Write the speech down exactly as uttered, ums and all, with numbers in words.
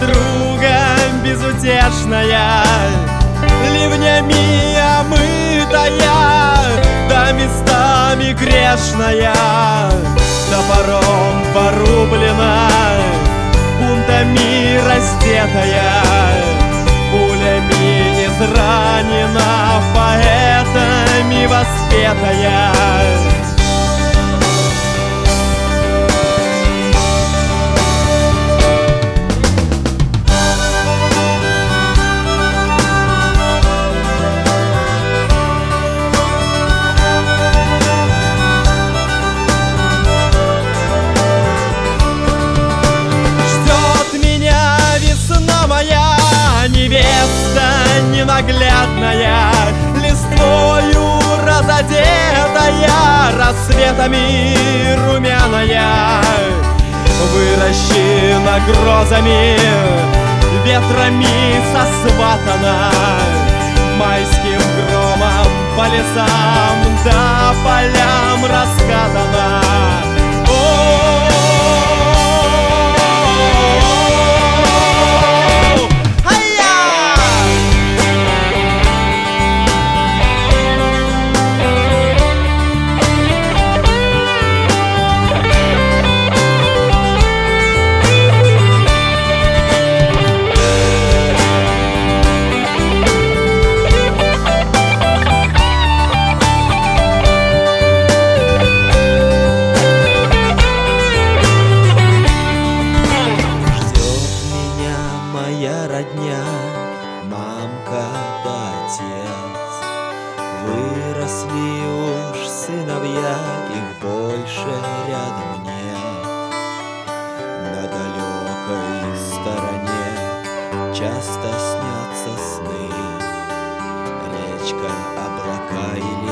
подруга безутешная, ливнями омытая, да местами грешная, топором порублена, бунтами раздетая, пулями изранена, поэтами воспетая. Невеста ненаглядная, листвою разодетая, рассветами румяная, выращена грозами, ветрами сосватана, майским громом по лесам да полям раскатана. Мамка да отец, выросли уж сыновья, их больше рядом нет. На далекой стороне часто снятся сны, речка, облака и